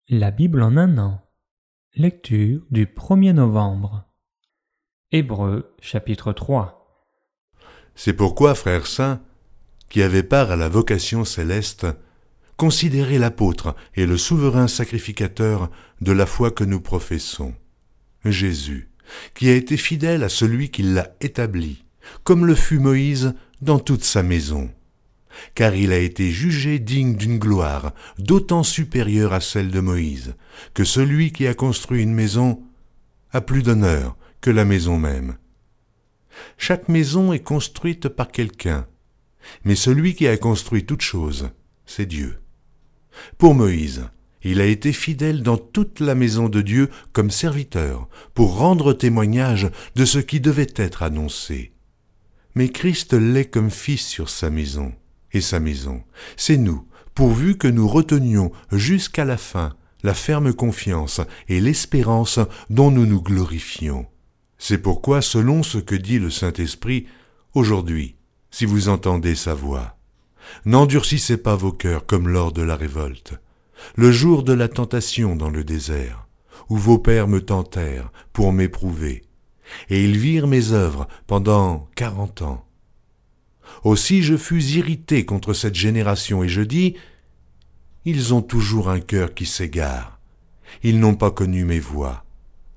La Bible en un an. Lecture du 1er novembre. Hébreux, chapitre 3. C'est pourquoi, frères saints, qui avez part à la vocation céleste, considérez l'apôtre et le souverain sacrificateur de la foi que nous professons, Jésus, qui a été fidèle à celui qui l'a établi, comme le fut Moïse dans toute sa maison. Car il a été jugé digne d'une gloire d'autant supérieure à celle de Moïse, que celui qui a construit une maison a plus d'honneur que la maison même. Chaque maison est construite par quelqu'un, mais celui qui a construit toute chose, c'est Dieu. Pour Moïse, il a été fidèle dans toute la maison de Dieu comme serviteur, pour rendre témoignage de ce qui devait être annoncé. Mais Christ l'est comme fils sur sa maison. Et sa maison, c'est nous, pourvu que nous retenions jusqu'à la fin la ferme confiance et l'espérance dont nous nous glorifions. C'est pourquoi, selon ce que dit le Saint-Esprit, aujourd'hui, si vous entendez sa voix, n'endurcissez pas vos cœurs comme lors de la révolte, le jour de la tentation dans le désert, où vos pères me tentèrent pour m'éprouver, et ils virent mes œuvres pendant 40 ans. Aussi je fus irrité contre cette génération, et je dis, « Ils ont toujours un cœur qui s'égare, ils n'ont pas connu mes voies.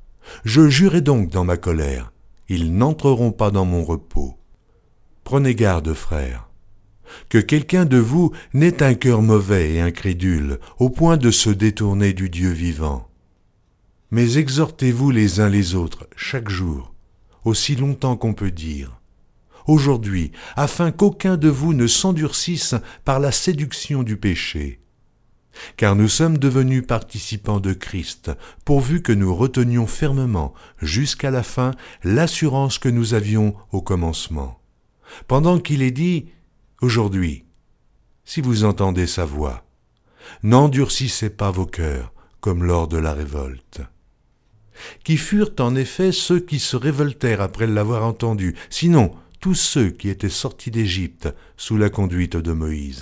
Je jurai donc dans ma colère, ils n'entreront pas dans mon repos. Prenez garde, frères, que quelqu'un de vous n'ait un cœur mauvais et incrédule, au point de se détourner du Dieu vivant. Mais exhortez-vous les uns les autres chaque jour, aussi longtemps qu'on peut dire, aujourd'hui, afin qu'aucun de vous ne s'endurcisse par la séduction du péché. Car nous sommes devenus participants de Christ, pourvu que nous retenions fermement, jusqu'à la fin, l'assurance que nous avions au commencement. Pendant qu'il est dit, aujourd'hui, si vous entendez sa voix, n'endurcissez pas vos cœurs, comme lors de la révolte. Qui furent en effet ceux qui se révoltèrent après l'avoir entendu, sinon, tous ceux qui étaient sortis d'Égypte sous la conduite de Moïse.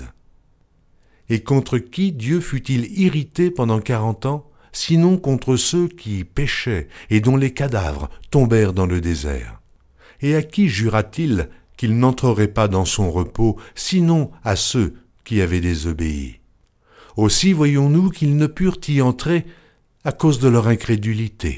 Et contre qui Dieu fut-il irrité pendant 40 ans, sinon contre ceux qui péchaient et dont les cadavres tombèrent dans le désert? Et à qui jura-t-il qu'il n'entrerait pas dans son repos, sinon à ceux qui avaient désobéi? Aussi voyons-nous qu'ils ne purent y entrer à cause de leur incrédulité.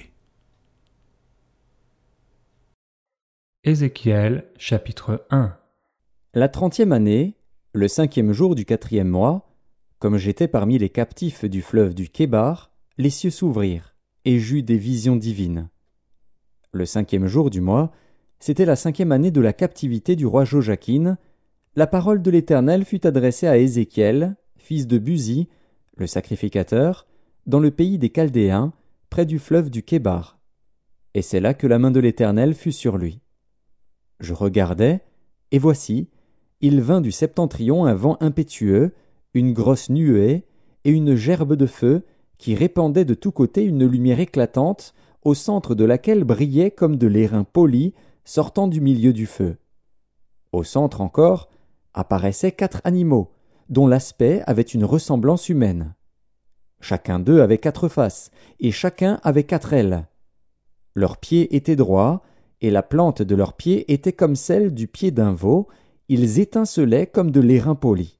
Ézéchiel, chapitre 1. La 30e année, le 5e jour du 4e mois, comme j'étais parmi les captifs du fleuve du Kébar, les cieux s'ouvrirent, et j'eus des visions divines. Le 5e jour du mois, c'était la 5e année de la captivité du roi Joachim. La parole de l'Éternel fut adressée à Ézéchiel, fils de Buzi, le sacrificateur, dans le pays des Chaldéens, près du fleuve du Kébar. Et c'est là que la main de l'Éternel fut sur lui. Je regardai, et voici, il vint du septentrion un vent impétueux, une grosse nuée et une gerbe de feu qui répandait de tous côtés une lumière éclatante, au centre de laquelle brillait comme de l'airain poli sortant du milieu du feu. Au centre encore apparaissaient 4 animaux, dont l'aspect avait une ressemblance humaine. Chacun d'eux avait 4 faces, et chacun avait 4 ailes. Leurs pieds étaient droits, et la plante de leurs pieds était comme celle du pied d'un veau, ils étincelaient comme de l'airain poli.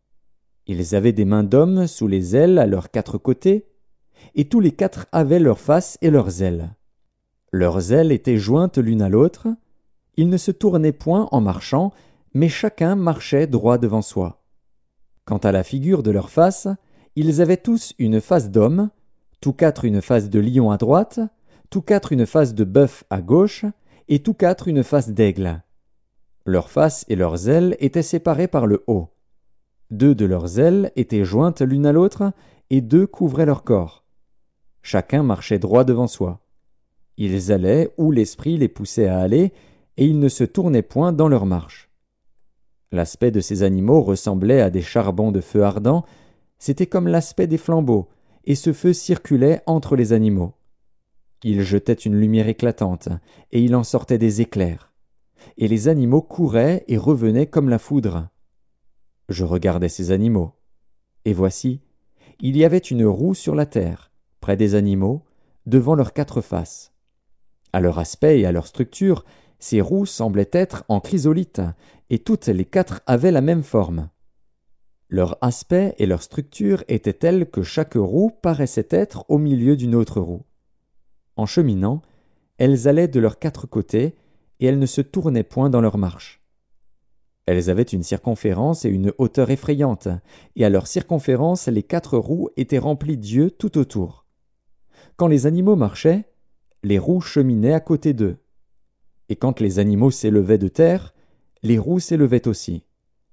Ils avaient des mains d'hommes sous les ailes à leurs 4 côtés, et tous les 4 avaient leurs faces et leurs ailes. Leurs ailes étaient jointes l'une à l'autre, ils ne se tournaient point en marchant, mais chacun marchait droit devant soi. Quant à la figure de leurs faces, ils avaient tous une face d'homme, tous 4 une face de lion à droite, tous 4 une face de bœuf à gauche, et tous 4 une face d'aigle. Leurs faces et leurs ailes étaient séparées par le haut. 2 de leurs ailes étaient jointes l'une à l'autre, et 2 couvraient leur corps. Chacun marchait droit devant soi. Ils allaient où l'esprit les poussait à aller, et ils ne se tournaient point dans leur marche. L'aspect de ces animaux ressemblait à des charbons de feu ardent, c'était comme l'aspect des flambeaux, et ce feu circulait entre les animaux. Il jetait une lumière éclatante, et il en sortait des éclairs. Et les animaux couraient et revenaient comme la foudre. Je regardais ces animaux, et voici, il y avait une roue sur la terre, près des animaux, devant leurs 4 faces. À leur aspect et à leur structure, ces roues semblaient être en chrysolite, et toutes les 4 avaient la même forme. Leur aspect et leur structure étaient tels que chaque roue paraissait être au milieu d'une autre roue. En cheminant, elles allaient de leurs 4 côtés, et elles ne se tournaient point dans leur marche. Elles avaient une circonférence et une hauteur effrayantes, et à leur circonférence les 4 roues étaient remplies d'yeux tout autour. Quand les animaux marchaient, les roues cheminaient à côté d'eux. Et quand les animaux s'élevaient de terre, les roues s'élevaient aussi.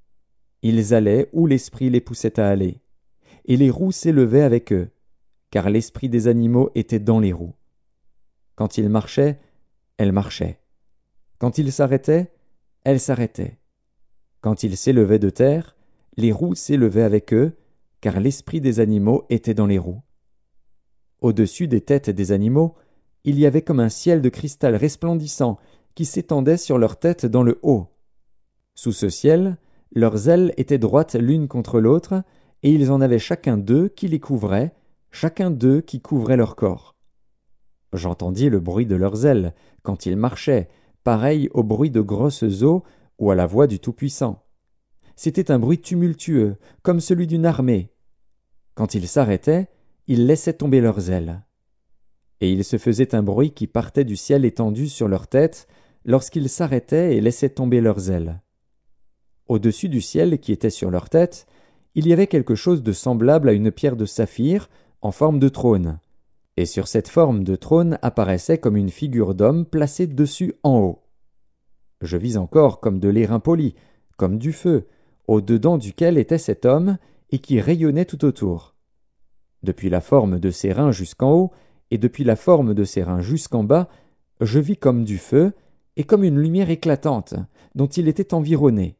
Ils allaient où l'esprit les poussait à aller, et les roues s'élevaient avec eux, car l'esprit des animaux était dans les roues. Quand ils marchaient, elles marchaient. Quand ils s'arrêtaient, elles s'arrêtaient. Quand ils s'élevaient de terre, les roues s'élevaient avec eux, car l'esprit des animaux était dans les roues. Au-dessus des têtes des animaux, il y avait comme un ciel de cristal resplendissant qui s'étendait sur leurs têtes dans le haut. Sous ce ciel, leurs ailes étaient droites l'une contre l'autre, et ils en avaient chacun d'eux qui les couvrait, chacun d'eux qui couvrait leur corps. J'entendis le bruit de leurs ailes, quand ils marchaient, pareil au bruit de grosses eaux ou à la voix du Tout-Puissant. C'était un bruit tumultueux, comme celui d'une armée. Quand ils s'arrêtaient, ils laissaient tomber leurs ailes. Et il se faisait un bruit qui partait du ciel étendu sur leurs têtes, lorsqu'ils s'arrêtaient et laissaient tomber leurs ailes. Au-dessus du ciel qui était sur leurs têtes, il y avait quelque chose de semblable à une pierre de saphir, en forme de trône. Et sur cette forme de trône apparaissait comme une figure d'homme placée dessus en haut. Je vis encore comme de l'airain poli, comme du feu, au-dedans duquel était cet homme, et qui rayonnait tout autour. Depuis la forme de ses reins jusqu'en haut, et depuis la forme de ses reins jusqu'en bas, je vis comme du feu, et comme une lumière éclatante, dont il était environné.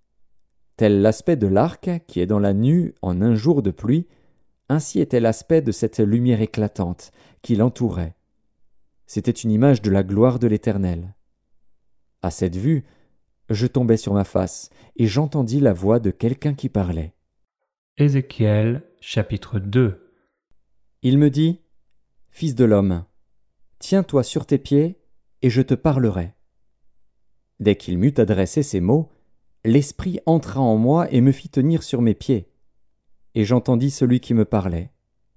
Tel l'aspect de l'arc qui est dans la nue en un jour de pluie, ainsi était l'aspect de cette lumière éclatante qui l'entourait. C'était une image de la gloire de l'Éternel. À cette vue, je tombai sur ma face, et j'entendis la voix de quelqu'un qui parlait. Ézéchiel, chapitre 2. Il me dit, « Fils de l'homme, tiens-toi sur tes pieds, et je te parlerai. » Dès qu'il m'eut adressé ces mots, l'Esprit entra en moi et me fit tenir sur mes pieds. Et j'entendis celui qui me parlait.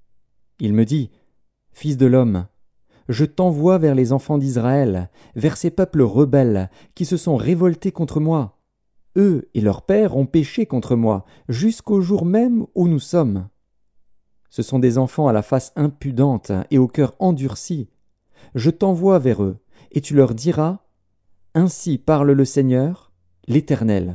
Il me dit, « Fils de l'homme, je t'envoie vers les enfants d'Israël, vers ces peuples rebelles qui se sont révoltés contre moi. Eux et leurs pères ont péché contre moi, jusqu'au jour même où nous sommes. Ce sont des enfants à la face impudente et au cœur endurci. Je t'envoie vers eux, et tu leur diras, « Ainsi parle le Seigneur, l'Éternel. »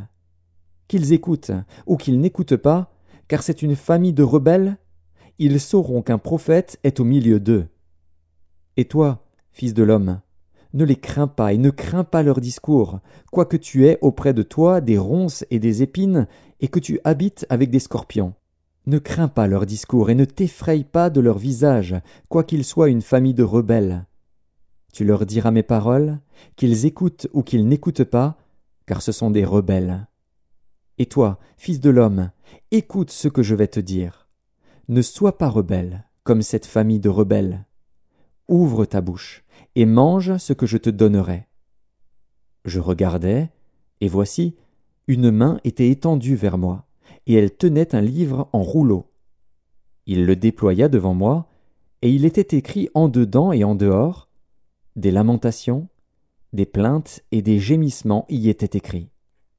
Qu'ils écoutent ou qu'ils n'écoutent pas, car c'est une famille de rebelles, ils sauront qu'un prophète est au milieu d'eux. Et toi, fils de l'homme, ne les crains pas et ne crains pas leurs discours, quoique tu aies auprès de toi des ronces et des épines, et que tu habites avec des scorpions. Ne crains pas leurs discours et ne t'effraie pas de leur visage, quoiqu'ils soient une famille de rebelles. Tu leur diras mes paroles, qu'ils écoutent ou qu'ils n'écoutent pas, car ce sont des rebelles. Et toi, fils de l'homme, écoute ce que je vais te dire. Ne sois pas rebelle, comme cette famille de rebelles. Ouvre ta bouche, et mange ce que je te donnerai. Je regardai, et voici, une main était étendue vers moi, et elle tenait un livre en rouleau. Il le déploya devant moi, et il était écrit en dedans et en dehors, des lamentations, des plaintes et des gémissements y étaient écrits.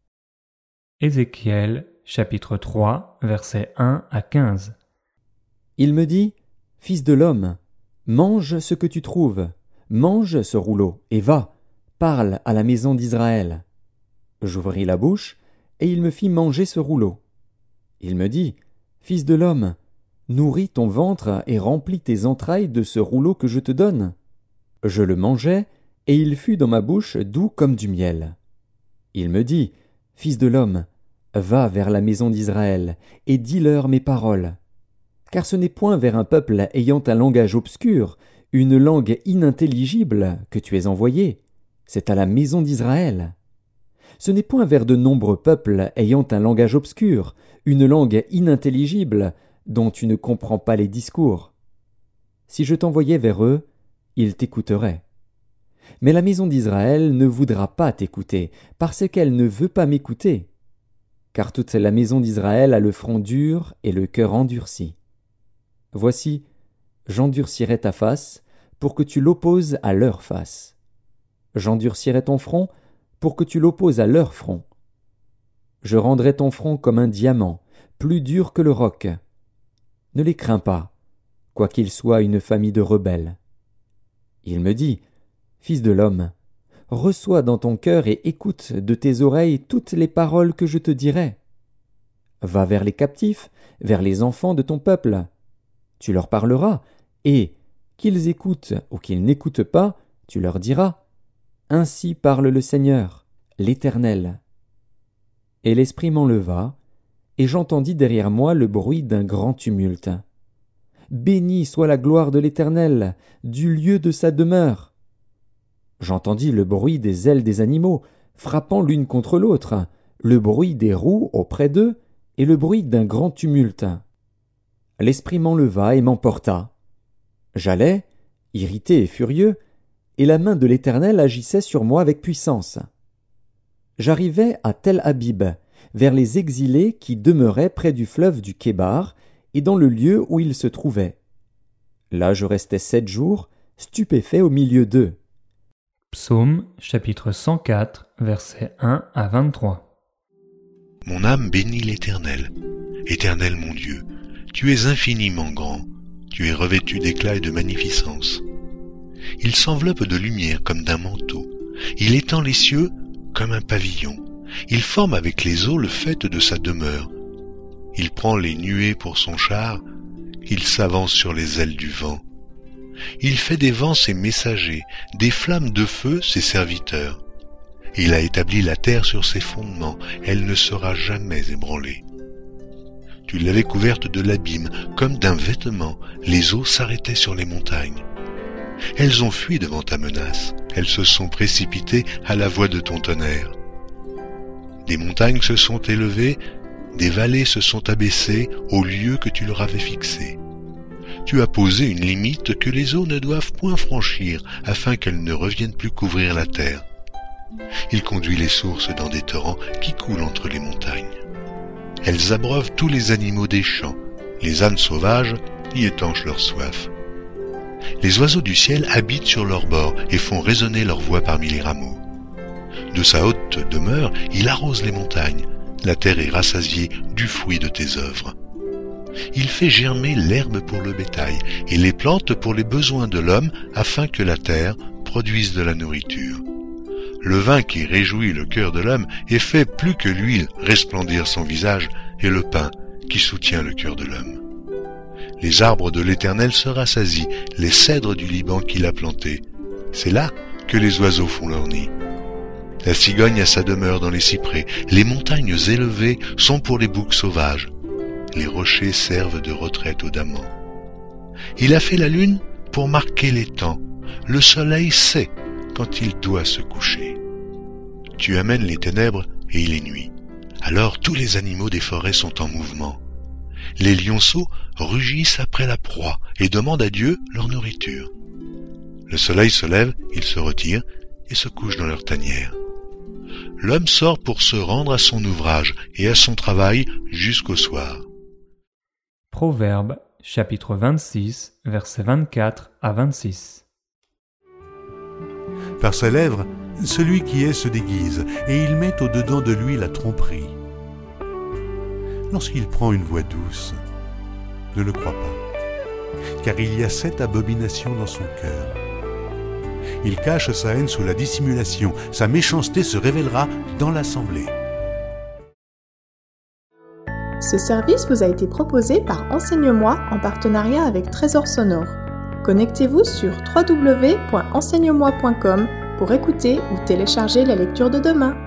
Ézéchiel, chapitre 3, versets 1 à 15. Il me dit, « Fils de l'homme, mange ce que tu trouves, mange ce rouleau, et va, parle à la maison d'Israël. » J'ouvris la bouche, et il me fit manger ce rouleau. Il me dit, « Fils de l'homme, nourris ton ventre et remplis tes entrailles de ce rouleau que je te donne. » Je le mangeai, et il fut dans ma bouche doux comme du miel. Il me dit, « Fils de l'homme, va vers la maison d'Israël, et dis-leur mes paroles. Car ce n'est point vers un peuple ayant un langage obscur, une langue inintelligible, que tu es envoyé, c'est à la maison d'Israël. Ce n'est point vers de nombreux peuples ayant un langage obscur, une langue inintelligible, dont tu ne comprends pas les discours. Si je t'envoyais vers eux, ils t'écouteraient. Mais la maison d'Israël ne voudra pas t'écouter, parce qu'elle ne veut pas m'écouter. Car toute la maison d'Israël a le front dur et le cœur endurci. Voici, j'endurcirai ta face, pour que tu l'opposes à leur face. J'endurcirai ton front, pour que tu l'opposes à leur front. Je rendrai ton front comme un diamant, plus dur que le roc. Ne les crains pas, quoiqu'ils soient une famille de rebelles. Il me dit, Fils de l'homme, reçois dans ton cœur et écoute de tes oreilles toutes les paroles que je te dirai. Va vers les captifs, vers les enfants de ton peuple. Tu leur parleras, et, qu'ils écoutent ou qu'ils n'écoutent pas, tu leur diras, Ainsi parle le Seigneur, l'Éternel. Et l'Esprit m'enleva, et j'entendis derrière moi le bruit d'un grand tumulte. Béni soit la gloire de l'Éternel, du lieu de sa demeure. J'entendis le bruit des ailes des animaux, frappant l'une contre l'autre, le bruit des roues auprès d'eux, et le bruit d'un grand tumulte. L'Esprit m'enleva et m'emporta. J'allais, irrité et furieux, et la main de l'Éternel agissait sur moi avec puissance. J'arrivai à Tel Abib, vers les exilés qui demeuraient près du fleuve du Kébar, et dans le lieu où ils se trouvaient. Là je restai 7 jours, stupéfait au milieu d'eux. Psaume chapitre 104, versets 1 à 23. Mon âme bénit l'Éternel. Éternel mon Dieu, tu es infiniment grand, tu es revêtu d'éclat et de magnificence. Il s'enveloppe de lumière comme d'un manteau, il étend les cieux comme un pavillon, il forme avec les eaux le faîte de sa demeure. Il prend les nuées pour son char, il s'avance sur les ailes du vent. Il fait des vents ses messagers, des flammes de feu ses serviteurs. Il a établi la terre sur ses fondements, elle ne sera jamais ébranlée. Tu l'avais couverte de l'abîme, comme d'un vêtement, les eaux s'arrêtaient sur les montagnes. Elles ont fui devant ta menace, elles se sont précipitées à la voix de ton tonnerre. Des montagnes se sont élevées, des vallées se sont abaissées au lieu que tu leur avais fixé. Tu as posé une limite que les eaux ne doivent point franchir, afin qu'elles ne reviennent plus couvrir la terre. Il conduit les sources dans des torrents qui coulent entre les montagnes. Elles abreuvent tous les animaux des champs, les ânes sauvages y étanchent leur soif. Les oiseaux du ciel habitent sur leurs bords et font résonner leur voix parmi les rameaux. De sa haute demeure, il arrose les montagnes. La terre est rassasiée du fruit de tes œuvres. Il fait germer l'herbe pour le bétail et les plantes pour les besoins de l'homme afin que la terre produise de la nourriture. Le vin qui réjouit le cœur de l'homme et fait plus que l'huile resplendir son visage et le pain qui soutient le cœur de l'homme. Les arbres de l'Éternel se rassasient, les cèdres du Liban qu'il a plantés. C'est là que les oiseaux font leur nid. La cigogne a sa demeure dans les cyprès, les montagnes élevées sont pour les boucs sauvages. Les rochers servent de retraite aux damans. Il a fait la lune pour marquer les temps. Le soleil sait quand il doit se coucher. Tu amènes les ténèbres et il est nuit. Alors tous les animaux des forêts sont en mouvement. Les lionceaux rugissent après la proie et demandent à Dieu leur nourriture. Le soleil se lève, ils se retirent et se couchent dans leur tanière. L'homme sort pour se rendre à son ouvrage et à son travail jusqu'au soir. Proverbes, chapitre 26, versets 24 à 26. Par ses lèvres, celui qui est se déguise, et il met au-dedans de lui la tromperie. Lorsqu'il prend une voix douce, ne le crois pas, car il y a 7 abominations dans son cœur. Il cache sa haine sous la dissimulation, sa méchanceté se révélera dans l'assemblée. Ce service vous a été proposé par Enseigne-moi en partenariat avec Trésor Sonore. Connectez-vous sur www.enseigne-moi.com pour écouter ou télécharger la lecture de demain.